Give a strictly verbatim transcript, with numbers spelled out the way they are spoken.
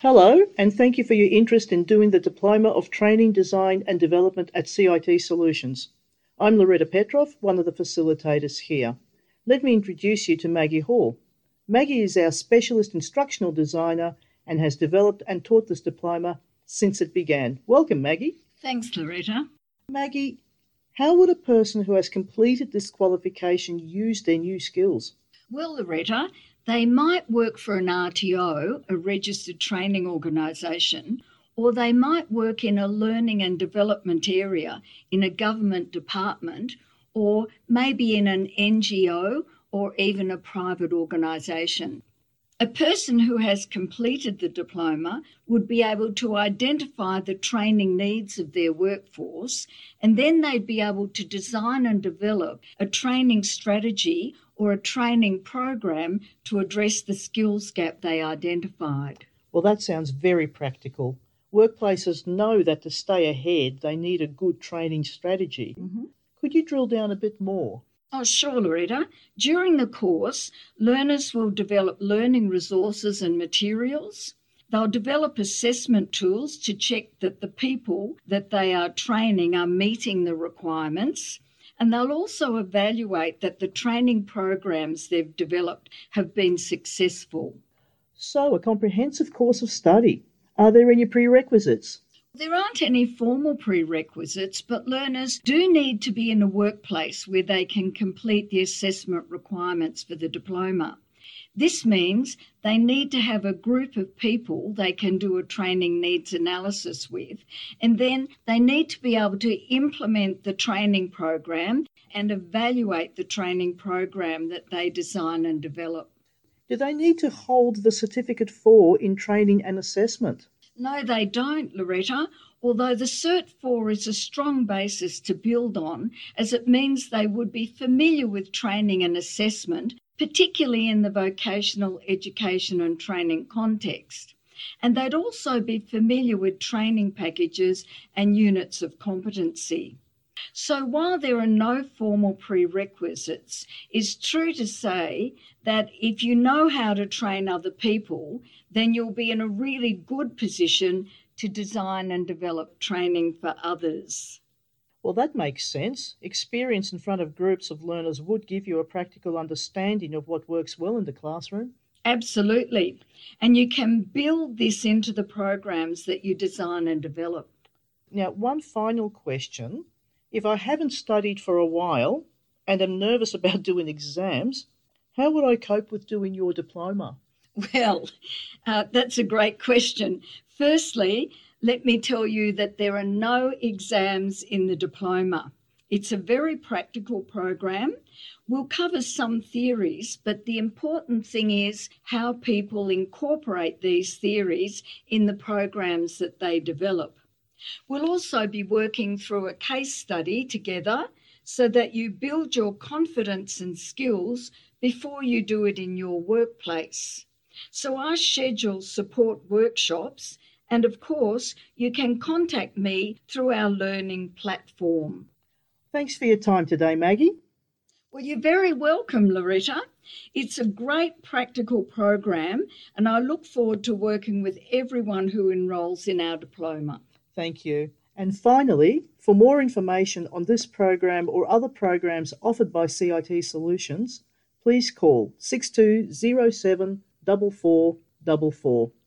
Hello, and thank you for your interest in doing the Diploma of Training, Design and Development at C I T Solutions. I'm Loretta Petrov, one of the facilitators here. Let me introduce you to Maggie Hall. Maggie is our specialist instructional designer and has developed and taught this diploma since it began. Welcome, Maggie. Thanks, Loretta. Maggie, how would a person who has completed this qualification use their new skills? Well, Loretta, they might work for an R T O, a registered training organisation, or they might work in a learning and development area in a government department, or maybe in an N G O or even a private organisation. A person who has completed the diploma would be able to identify the training needs of their workforce, and then they'd be able to design and develop a training strategy or a training program to address the skills gap they identified. Well, that sounds very practical. Workplaces know that to stay ahead, they need a good training strategy. Mm-hmm. Could you drill down a bit more? Oh, sure, Loretta. During the course, learners will develop learning resources and materials. They'll develop assessment tools to check that the people that they are training are meeting the requirements. And they'll also evaluate that the training programs they've developed have been successful. So, a comprehensive course of study. Are there any prerequisites? There aren't any formal prerequisites, but learners do need to be in a workplace where they can complete the assessment requirements for the diploma. This means they need to have a group of people they can do a training needs analysis with, and then they need to be able to implement the training program and evaluate the training program that they design and develop. Do they need to hold the Certificate four in training and assessment? No, they don't, Loretta, although the Cert four is a strong basis to build on, as it means they would be familiar with training and assessment, particularly in the vocational education and training context. And they'd also be familiar with training packages and units of competency. So while there are no formal prerequisites, it's true to say that if you know how to train other people, then you'll be in a really good position to design and develop training for others. Well, that makes sense. Experience in front of groups of learners would give you a practical understanding of what works well in the classroom. Absolutely. And you can build this into the programs that you design and develop. Now, one final question. If I haven't studied for a while and am nervous about doing exams, how would I cope with doing your diploma? Well, uh, that's a great question. Firstly, let me tell you that there are no exams in the diploma. It's a very practical program. We'll cover some theories, but the important thing is how people incorporate these theories in the programs that they develop. We'll also be working through a case study together so that you build your confidence and skills before you do it in your workplace. So our schedule support workshops, and of course, you can contact me through our learning platform. Thanks for your time today, Maggie. Well, you're very welcome, Loretta. It's a great practical program, and I look forward to working with everyone who enrolls in our diploma. Thank you. And finally, for more information on this program or other programs offered by C I T Solutions, please call six two zero seven four four four four.